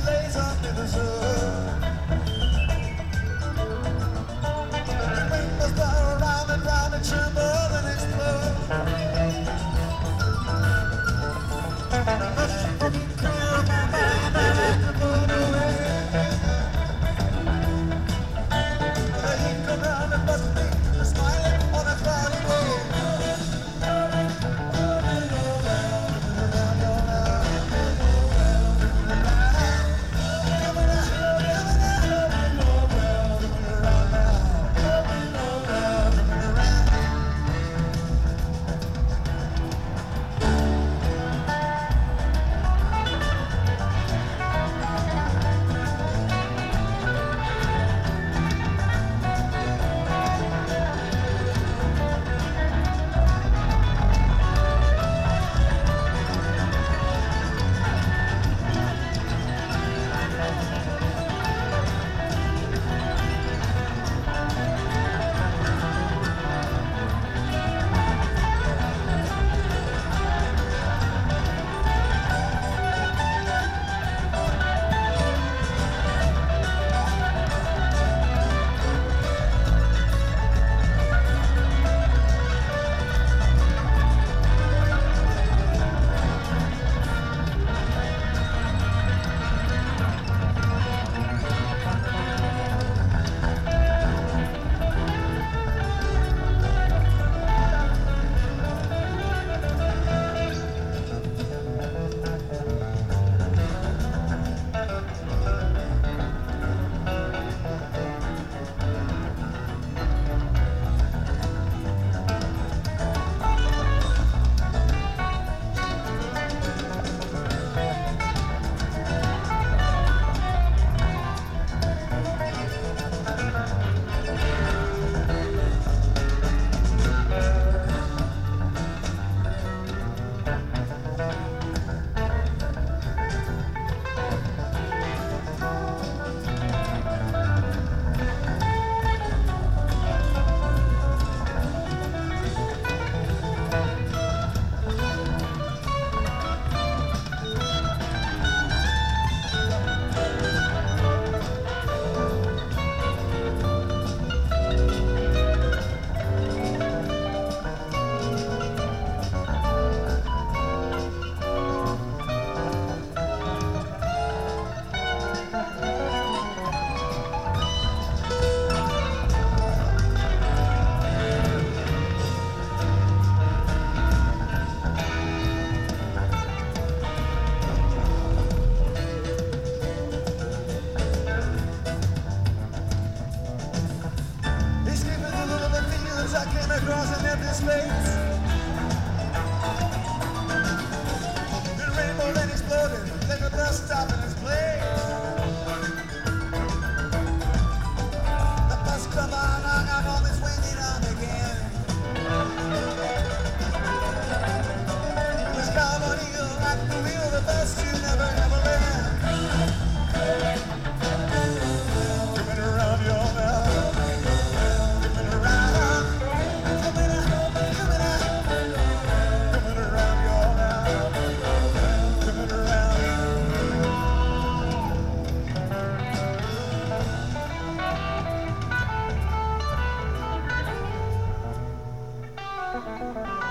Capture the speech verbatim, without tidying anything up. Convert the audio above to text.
lays under the sun. The wind must blow around and round and tremble and explode. Must fucking clear my mind and let the moon away. The heat come round and bust me, smiling on a cloudy day. I came across an empty space. The rainbow then exploded, like a bus stop in its place. The bus come on, I'm always waiting on again. There's carbon eel at the wheel, the bus you never, never ran. Coming around your mouth. Coming around. Thank you.